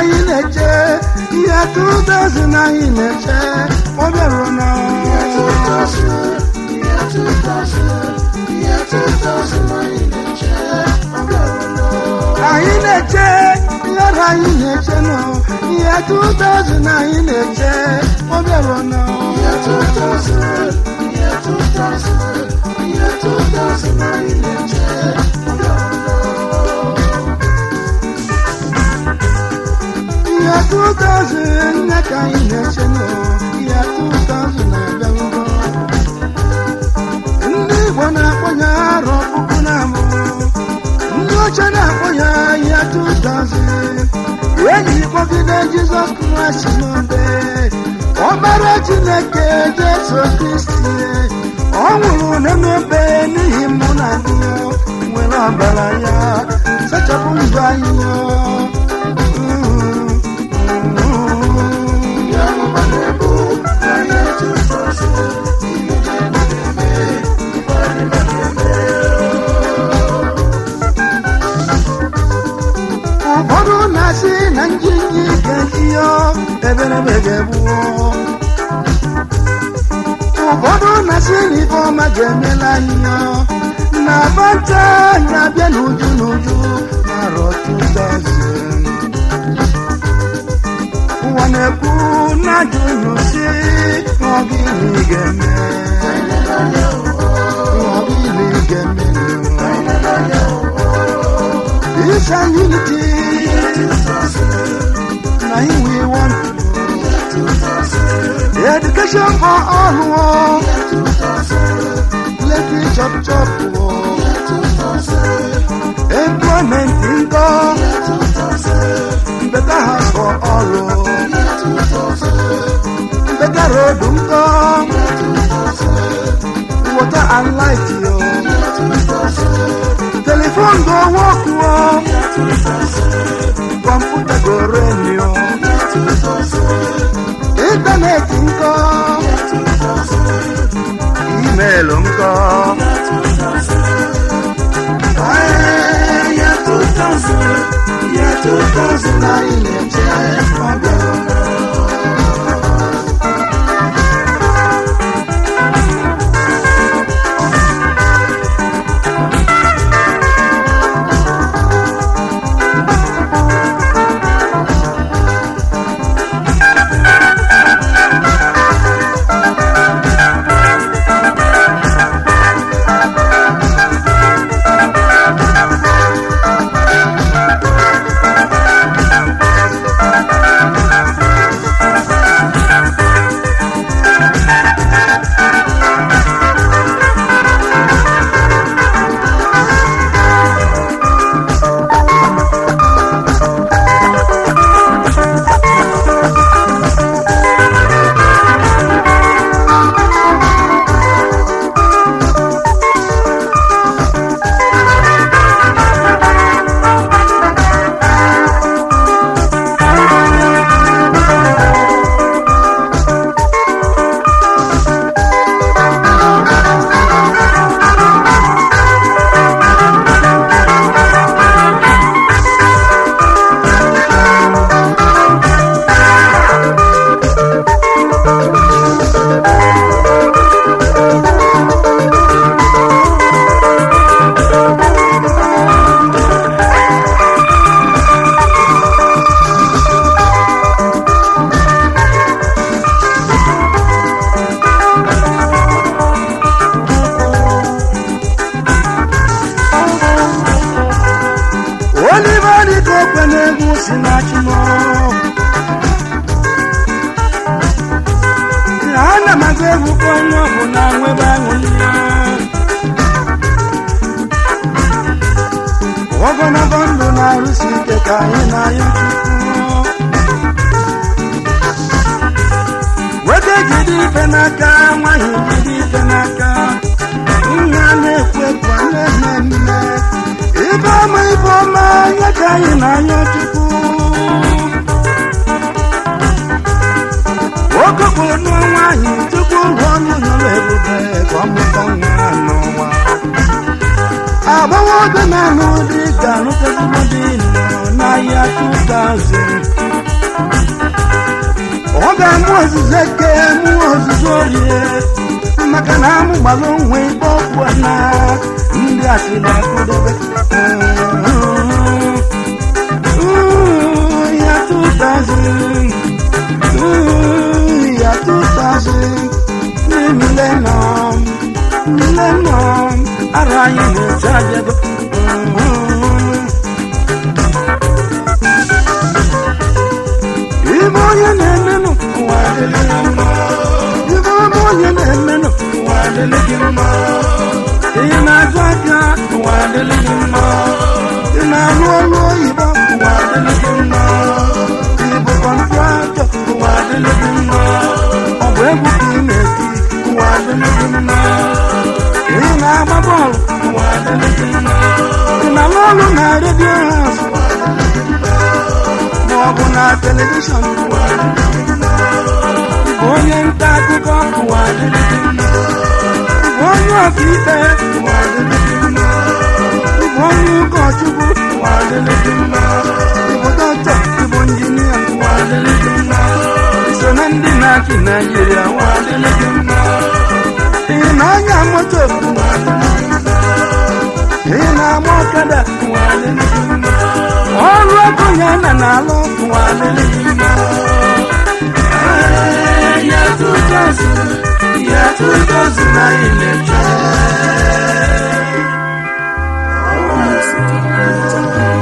anyị na-eche ihe 2000 anyị na-eche ọ bịara na anyị na-eche ihe anyị na-eche nọ ihe 2000 anyị na-eche ọ bịara na ihe 2000 nne ka anyị na-eche nọ ihe 2000 na-abịarugo ndị Igbo na-akpọ ya arọ puku na abụọ ndị ọcha na-akpọ ya ihe 2000 enyi kpọgide Jizọs Kraịst n'obe ọbara Chineke Jesu Kristi ọ nwụrụ n'obe n'ihi mụ na gị nwere ọbara ya sachapụ ndụ anyị ụfọdụ na-asị na njinji ga-ejiyo eberebe ga-egbuo ụfọdụ na-asị na ife ọma ga-emela anyị na bata anyị abịa n'uju n'uju n'arọ 2000 ụwa na-ekwu na-ajụ unu si n'ọgịnị ga-eme n'ọgịnị ga-eme peace and unity na we want education for all let it chop chop employment income better house for all better road income water and light telephone go work computer go radio internet income email income yeah 2000 I Abawo de na no de ga no te mo de na ya 2000 ọ ga-amụ ozuzo eke mụọ ozuzo orie maka na amụ gbara onwe ibe ọkụ na ndị asị na-akụdobe ya 2000 ya 2000 millennium ara anyị na-eche abịago ibe onye na-emenụ ụwa adịghị mma ibe onye na-emenụ ụwa adịghị mma ị na-azụ aka ụwa adịghị mma ị na-arụ ọrụ oyibo ụwa adịghị mma ịbụ kọntraktọ ụwa adịghị mma ọ bụ egwu ka ị na-eti ụwa adịghị mma ị na-agba bọọlụ ụwa adịghị mma ị na-arụ ọrụ na redio haus maọbụ na telivishọn onye nta akụkọ ụwa adịghị mma onye ọkaikpe ụwa adịghị mma onye ụkọchukwu ụwa adịghị mma ịbụ dọkịta ịbụ injinia ụwa adịghị mma iso na ndị na-achị Naịjirịa ụwa adịghị mma ị na-anya moto ụwa adịghị mma ị na-agba ọkada ụwa adịghị mma ọrụ ego ya na-alụ ụwa adịghị mma ya 2000 ya 2000 na ile